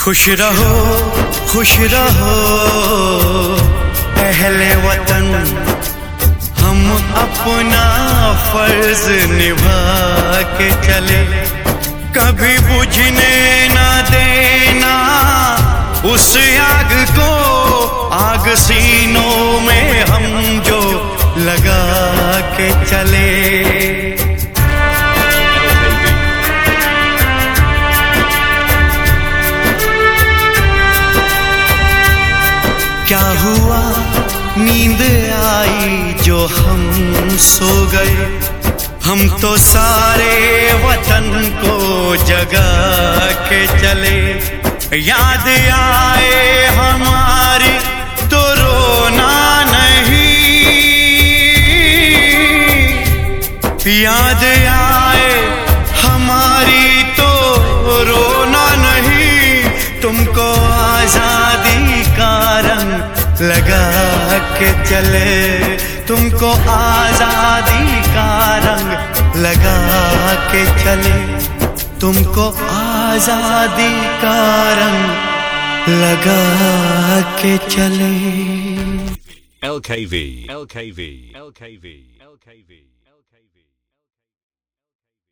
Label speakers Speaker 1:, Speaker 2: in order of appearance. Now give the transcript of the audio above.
Speaker 1: खुश रहो अहले वतन, हम अपना फर्ज निभा के चले, कभी बुझने ना देना उस आग को, आग सीनों में हम जो लगा के चले। क्या हुआ नींद आई जो हम सो गए, हम तो सारे वतन को जगा के चले। याद आए हमारी तो रोना नहीं, याद आए हमारी तो रोना नहीं, तुमको आजादी का रंग लगा के चले, तुमको आजादी का रंग लगा के चले, तुमको आजादी का रंग लगा के चले।
Speaker 2: LKV